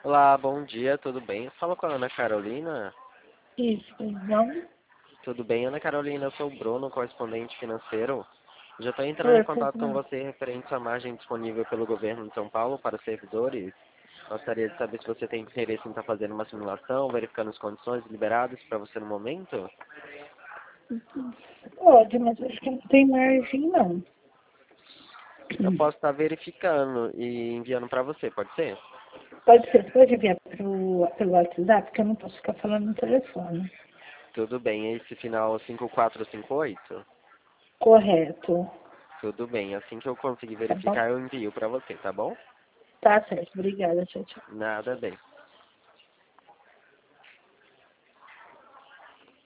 Olá, bom dia, tudo bem? Fala com a Ana Carolina. Isso, não? Tudo bem, Ana Carolina? Eu sou o Bruno, correspondente financeiro. Já estou entrando em Oi, contato com você referente à margem disponível pelo governo de São Paulo para os servidores. Gostaria de saber se você tem interesse em estar fazendo uma simulação, verificando as condições liberadas para você no momento. pode, mas acho que não tem margem, não. Eu posso estar verificando e enviando para você, pode ser? Pode ser, você pode enviar pelo WhatsApp, porque eu não posso ficar falando no telefone. Tudo bem, esse final 5458? Correto. Tudo bem, assim que eu conseguir Tá bom? verificar eu envio para você, tá bom? Tá certo. Obrigada. Tchau, tchau. Nada bem.